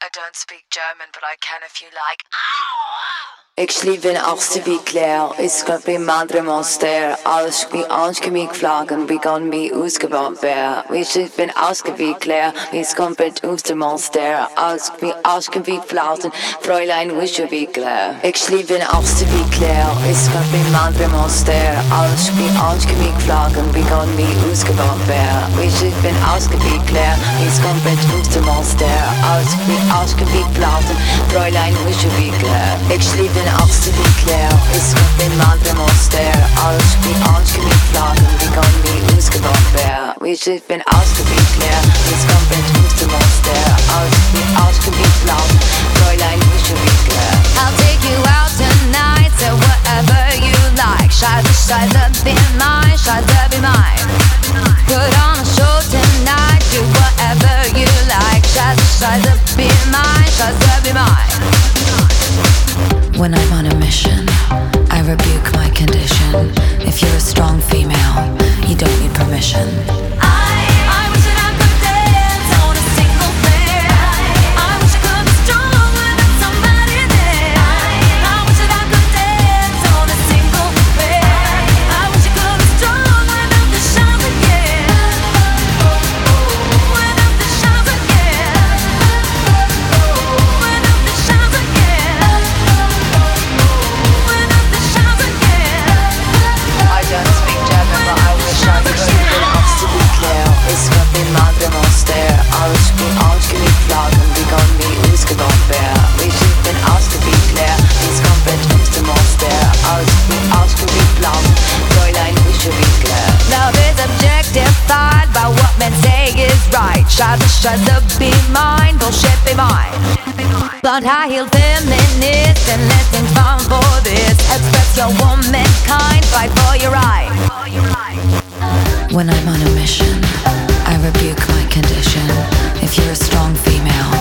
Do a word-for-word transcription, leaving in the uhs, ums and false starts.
I don't speak German, but I can if you like. Ik sliep in Achtste Claire, ik schat bij Madre Monster. Alles wie aanschemig vlagen, wie kan mij uitgebouwd werden. We sliep in Achtste Claire, wie schat bij Oestermonster. Alles wie aanschemig vlagen, Fräulein wische wie Claire. Ik sliep in Achtste Claire, ik schat bij Madre Monster. Alles wie aanschemig vlagen, wie kan mij uitgebouwd werden. We sliep in Achtste Claire, wie schat bij Oestermonster. Alles wie aanschemig vlagen, Fräulein wische wie Claire. Ik sliep in Achtste Claire, is schat bij Madre Monster. Alles wie aanschemig vlagen, wie kan mij uitgebouwd werden. We sliep in Achtste Claire, wie schat bij Oestermonster. Alles wie aanschemig vlagen, Fräulein wische wie Claire. I'll take you out tonight, so whatever you like. Scheiße, scheiße, be mine, scheiße, be mine. Put on a show tonight, do whatever you like. Scheiße, scheiße, be mine, scheiße, be mine. When I'm on a mission, I rebuke my condition. If you're a strong female, you don't need permission. I, I wish that I could dance on a single bed. I wish I could be strong without somebody there. I wish that I could dance on a single bed. I wish I could be strong without the showers again. Without the showers again. Without the showers again. Without the showers again. I don't speak German, but I wish I could. In Achtste Claire, is schat bij Madre Monster. Alles wie aanschemig vlagen, wie kan mij uitgebouwd werden. We sliep in Achtste Claire, is schat bij Oestermonster. Alles wie aanschemig vlagen, Fräulein wische wie Claire. Love is objectified by what men say is right. Scheiße, scheiße, be mine, bullshit, be mine. Blonde high-heeled feminist and let things fall for this. Express your womankind, fight for your right. When I'm on a mission, I rebuke my condition. If you're a strong female,